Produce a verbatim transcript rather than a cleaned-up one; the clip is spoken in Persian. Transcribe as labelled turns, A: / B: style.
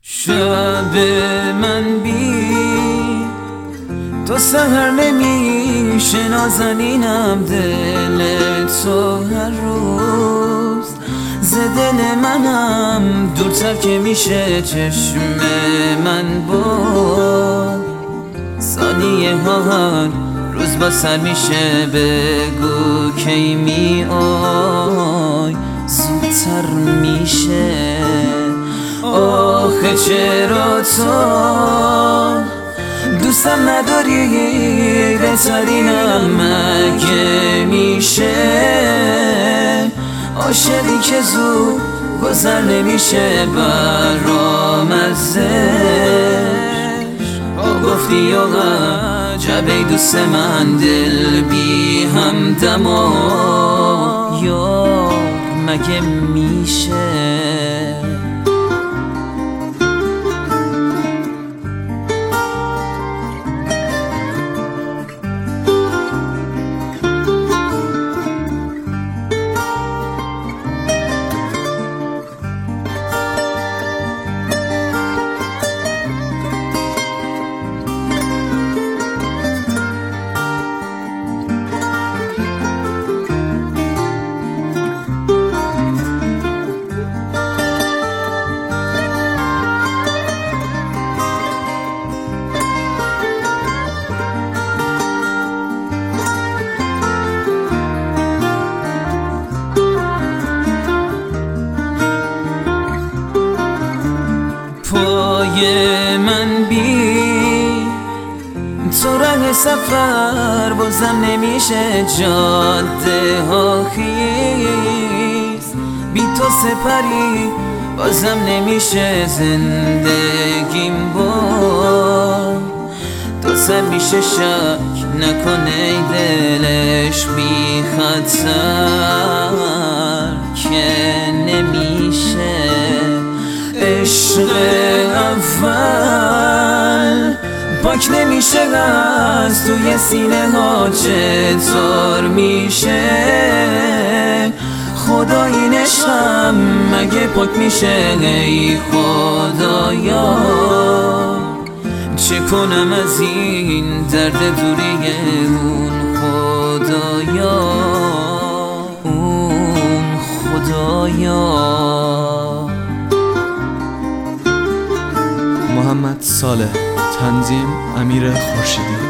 A: شب من بی تو سهر نمیشه نازنینم، دل تو هر روز ز دل منم دورتر که میشه. چشم من با ثانیه ها هر روز با سر میشه. بگو کی می آی زودتر میشه. آخه چرا تو دوستم نداری؟ بهترینم مگه میشه؟ عاشقی که زود گذر نمیشه برام ازش. گفتی و عجبه دوست من دل بی همدم و یار مگه میشه؟ پای من بی تو ره سفر بازم نمیشه. جاده ها خیز بی تو سپری بازم نمیشه. زندگیم با تو سر میشه. شک نکنه دلش بی خطر که نمیشه. عشق اول پاک نمیشه از توی سینه ها چطور میشه؟ خدا این عشقم مگه پاک میشه؟ ای خدایا چه کنم از این درد دوری اون خدایا، اون خدایا.
B: محمد صالح، تنظیم امیر خورشیدی.